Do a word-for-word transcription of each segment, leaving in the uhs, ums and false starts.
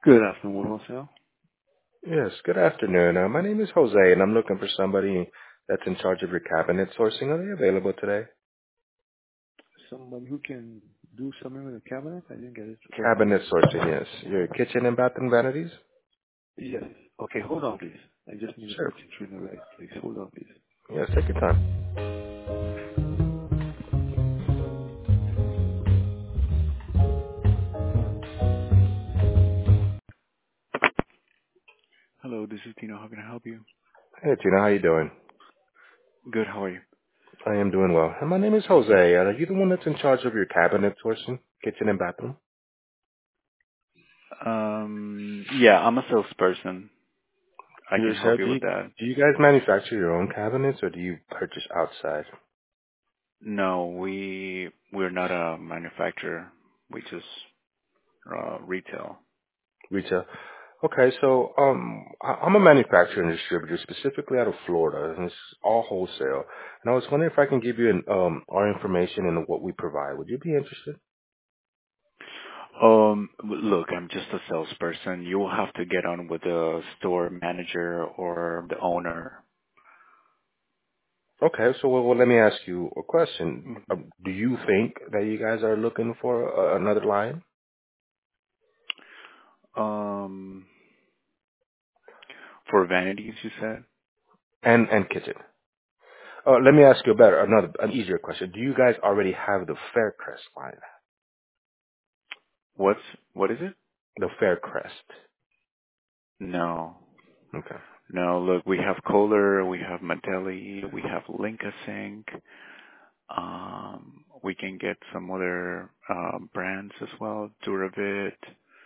Good afternoon, wholesale. Yes, good afternoon. Uh, my name is Jose, and I'm looking for somebody that's in charge of your cabinet sourcing. Are they available today? Someone who can do something with a cabinet? I didn't get it correctly. Cabinet sourcing, yes. Your kitchen and bathroom vanities? Yes. Okay, hold on, please. I just need to Sure. put you through the right place. Hold on, please. Yes, take your time. Hello, this is Tino. How can I help you? Hey, Tina, how you doing? Good, how are you? I am doing well. And my name is Jose. Uh, are you the one that's in charge of your cabinet sourcing, kitchen and bathroom? Um, yeah, I'm a salesperson. I You can help said, you do you, with that. do you guys manufacture your own cabinets, or do you purchase outside? No, we we're not a manufacturer. We just uh, retail. Retail. Okay, so um, I- I'm a manufacturer and distributor, specifically out of Florida, and it's all wholesale. And I was wondering if I can give you an, um, our information and what we provide. Would you be interested? Um, look, I'm just a salesperson. You will have to get on with the store manager or the owner. Okay, so well, well, let me ask you a question. Mhm. Um, do you think that you guys are looking for uh, another line? Um, for vanities, you said? And and kitchen. Uh, let me ask you a better, another, an easier question. Do you guys already have the Faircrest line? What's, what is it? The Faircrest. No. Okay. No, look, we have Kohler, we have Mantelli, we have Linka Sync. Um, we can get some other um, brands as well, Duravit,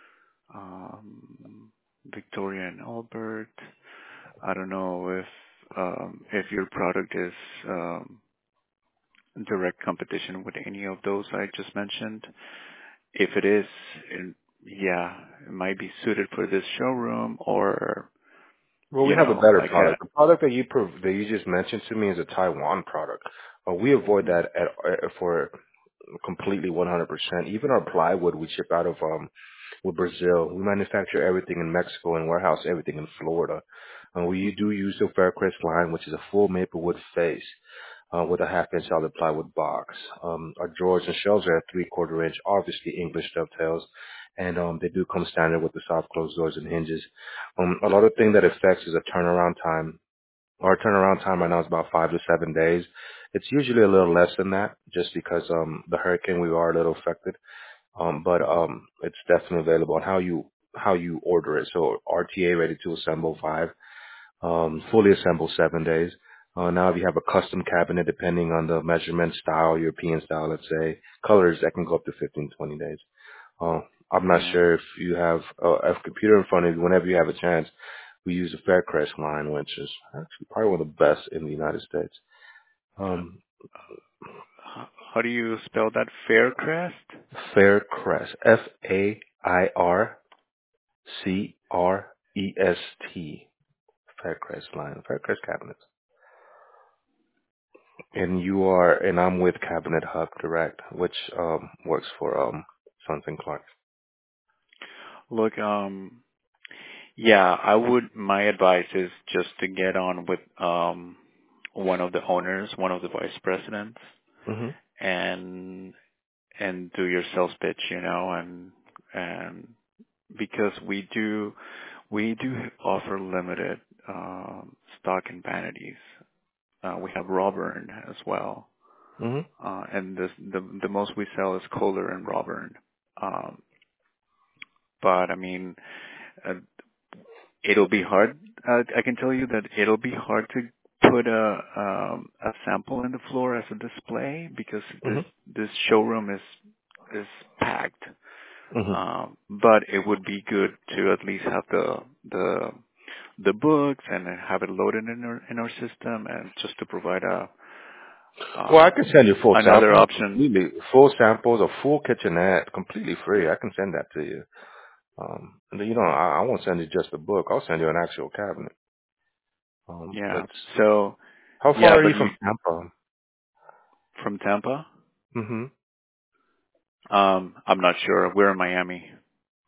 um, Victoria and Albert. I don't know if um, if your product is um, direct competition with any of those I just mentioned. If it is, it, yeah, it might be suited for this showroom or, Well, we you have a know, better like a, product. The product that you prov- that you just mentioned to me is a Taiwan product. Uh, we avoid mm, that at, uh, for completely one hundred percent. Even our plywood we ship out of um with Brazil. We manufacture everything in Mexico and warehouse everything in Florida. And we do mhm, use the Faircrest line, which is a full maple wood face uh, with a half inch solid plywood box. Um, our drawers and shelves are at three quarter inch, obviously English dovetails, and um, they do come standard with the soft closed doors and hinges. Um, a lot of thing that affects is a turnaround time. Our turnaround time right now is about five to seven days. It's usually a little less than that, just because um, the hurricane we are a little affected. Um, but mhm, um, it's definitely available on how you how you order it. So R T A ready to assemble five, um, fully assembled seven days. Uh, now, if you have a custom cabinet, depending on the measurement style, European style, let's say, colors, that can go up to fifteen, twenty days. Uh, I'm not yeah. sure if you have a, a computer in front of you. Whenever you have a chance, we use the Faircrest line, which is actually probably one of the best in the United States. Um, How, how do you spell that? Faircrest? Faircrest, F A I R C R E S T, Faircrest line, Faircrest cabinets. And you are, and I'm with Cabinet Hub Direct, which um, works for um, Sons and Clark. Look, um, yeah, I would, my advice is just to get on with, um, one of the owners, one of the vice presidents, hmm and, and do your sales pitch, you know, and, and because we do, we do offer limited, um, stock and vanities. Uh, we have Robern as well. hmm Uh, and this, the, the most we sell is Kohler and Robern. Um, but I mean, uh, it'll be hard. Uh, I can tell you that it'll be hard to put a um, a sample in the floor as a display because hmm this this showroom is is packed. hmm Um, but it would be good to at least have the the the books and then have it loaded in our in our system and just to provide a Well, I um, can send you full another samples, option. completely full samples, a full kitchenette, completely free. I can send that to you. Um, and then, you know, I, I won't send you just a book. I'll send you an actual cabinet. Um, Yeah. let's see. So How yeah, far are but you you from Tampa? from Tampa? hmm Um, I'm not sure. We're in Miami.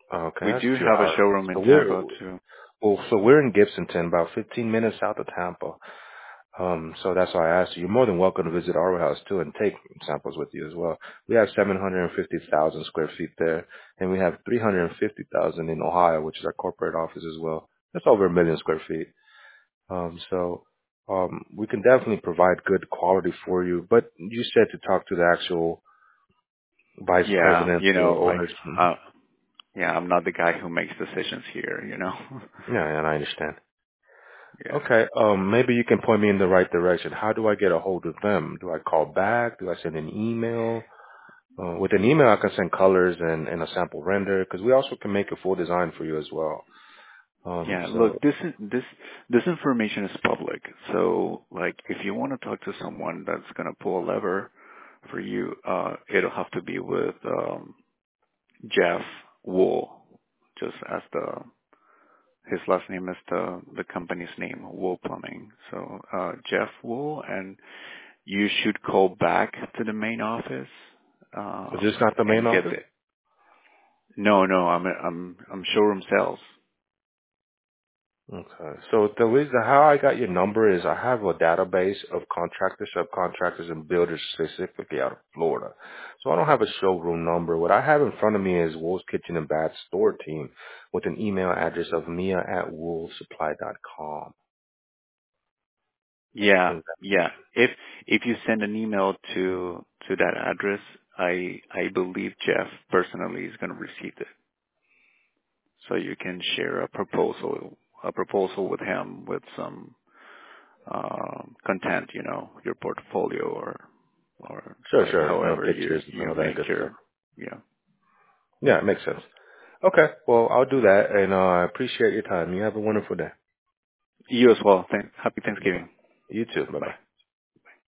Okay, We that's do two have a hours. showroom in So we're Tampa too. well, so we're in Gibsonton, about fifteen minutes south of Tampa. Um, so that's why I asked you. You're more than welcome to visit our warehouse too and take samples with you as well. We have seven hundred fifty thousand square feet there, and we have three hundred fifty thousand in Ohio, which is our corporate office as well. That's over a million square feet. Um, so um, we can definitely provide good quality for you. But you said to talk to the actual vice Yeah, presidents you or know, like, owners. Mhm. uh, yeah, I'm not the guy who makes decisions here, you know. Yeah, and I understand. Yeah. Okay, um, maybe you can point me in the right direction. How do I get a hold of them? Do I call back? Do I send an email? Uh, with an email, I can send colors and, and a sample render because we also can make a full design for you as well. Um, Yeah, look, so this is this this information is public. So like if you want to talk to someone that's going to pull a lever for you, uh it'll have to be with um Jeff Wool, just as the his last name is the the company's name, Wool Plumbing. So uh Jeff Wool, and you should call back to the main office is this um not the main and get office? it. No, no, I'm I'm I'm showroom sales. Okay. So the reason how I got your number is I have a database of contractors, subcontractors, and builders specifically out of Florida. So I don't have a showroom number. What I have in front of me is Wool's Kitchen and Bath store team with an email address of mia at wool supply dot com. Yeah, Is yeah. If if you send an email to to that address, I I believe Jeff personally is going to receive it. So you can share a proposal a proposal with him with some um, content, you know, your portfolio or or Sure, like sure. You know, however you pictures and you all that make good stuff. your yeah. Yeah, it makes sense. Okay. Well, I'll do that, and uh, I appreciate your time. You have a wonderful day. You as well. Thank, happy Bye-bye. Thanksgiving. You too. Bye. Bye-bye.